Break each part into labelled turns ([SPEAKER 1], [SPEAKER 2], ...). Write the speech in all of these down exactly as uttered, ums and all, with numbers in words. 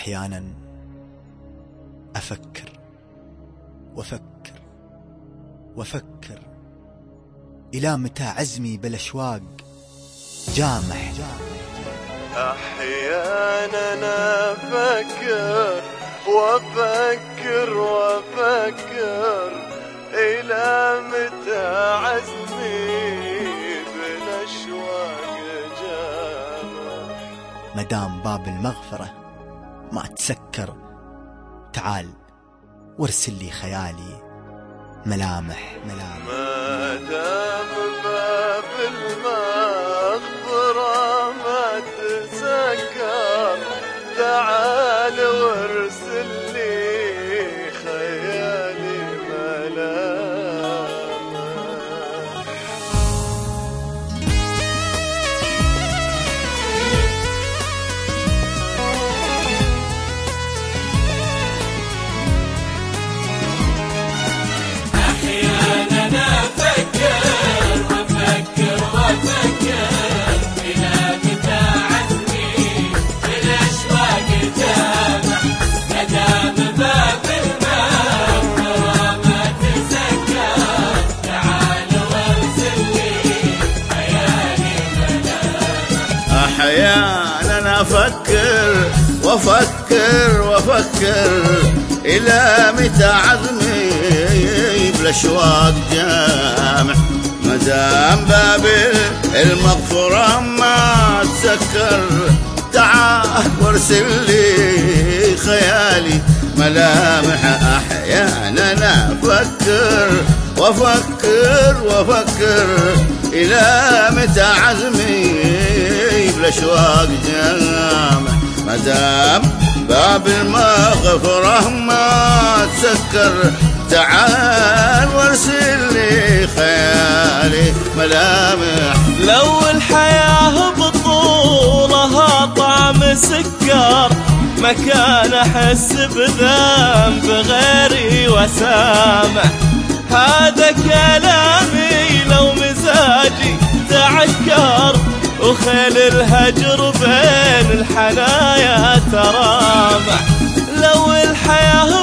[SPEAKER 1] أحيانا أفكر وأفكر وأفكر إلى متى عزمي بالأشواق جامح.
[SPEAKER 2] أحيانا أفكر وأفكر وأفكر إلى متى عزمي بالأشواق جامح.
[SPEAKER 1] مدام باب المغفرة ما تسكر، تعال وارسل لي خيالي ملامح ملامح.
[SPEAKER 2] مدام باب المغفرة ما تسكر، تعال وارسل لي خيالي ملامح.
[SPEAKER 3] أحيانا أفكر وأفكر وأفكر إلى متى عزمي بالأشواق جامح. مدام باب المغفرة ما تسكر، تعال وارسل لي خيالي ملامح. أحيانا أفكر وأفكر وأفكر إلى متى عزمي بالأشواق جامح. مدام باب المغفرة ما تسكر، تعال وارسل لي خيالي ملامح.
[SPEAKER 4] لو الحياة بطولها طعم سكر، ما كان أحس بذنب غيري وسامح. هذا كلامي لو مزاجي تعكر، وخيل الهجر بين الحنايا ترامح. لو الحياة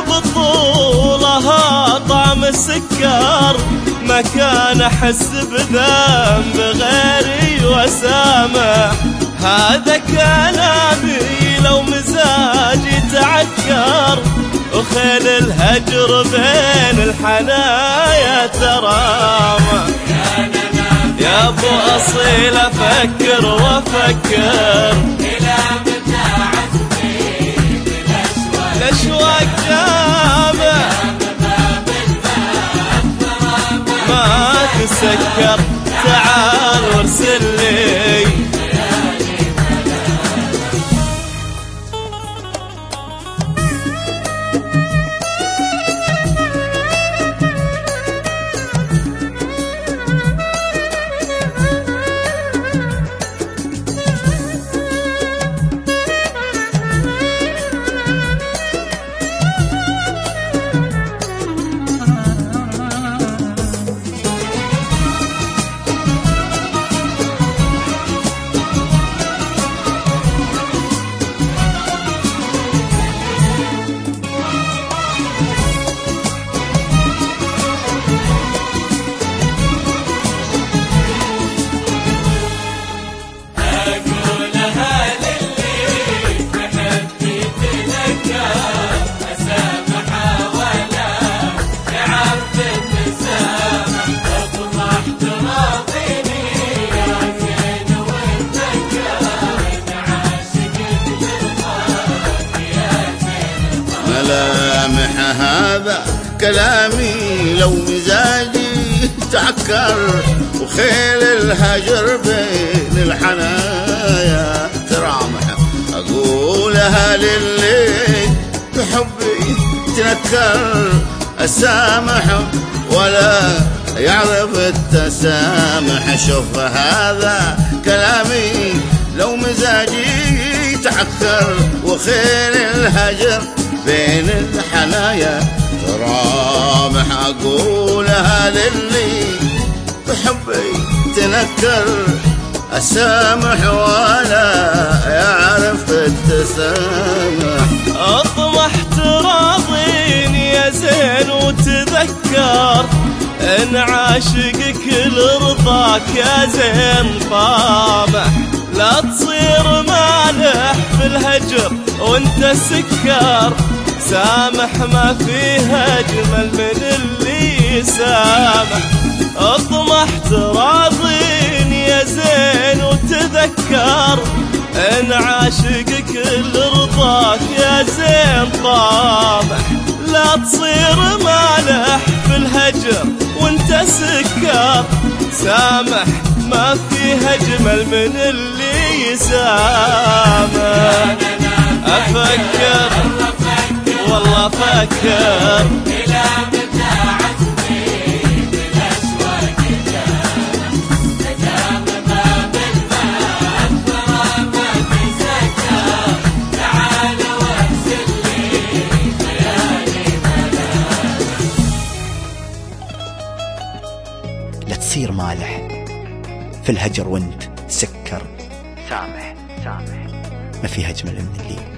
[SPEAKER 4] بطولها طعم سكر، ما كان أحس بذنب غيري وسامح. هذا كلامي لو مزاجي تعكر، وخيل الهجر بين الحنايا ترامح. يا ابو اصيل افكر وافكر الى متى عزمي بالاشواق جامح. ما تسكر، تعال وارسل لي
[SPEAKER 3] ملامح. هذا كلامي لو مزاجي تعكر، وخيل الهجر بين الحنايا ترامح. أقولها للي تحبي تنكر، أسامح ولا يعرف التسامح. شوف هذا كلامي لو مزاجي تعكر، وخيل الهجر بين الحنايا ترامح. أقولها للي بحبي تنكر، أسامح ولا يعرف التسامح.
[SPEAKER 4] تسكر ان عاشقك لرضاك يا زين طامح. لا تصير مالح في الهجر وانت سكر، سامح ما فيها اجمل من اللي يسامح. اطمح تراضيني يا زين وتذكر ان عاشقك لرضاك يا زين طامح. لا تصير مالح في الهجر وانت سكر، سامح ما فيها اجمل من اللي يسامح. افكر والله افكر
[SPEAKER 5] الى متى عزمي بالاسواق جامع، مدام باب الماء الغرامة تسكر، تعال وارسل لي خيالي ملامح.
[SPEAKER 1] لا تصير مالح في الهجر وانت سكر، سامح سامح ما فيها اجمل من اللي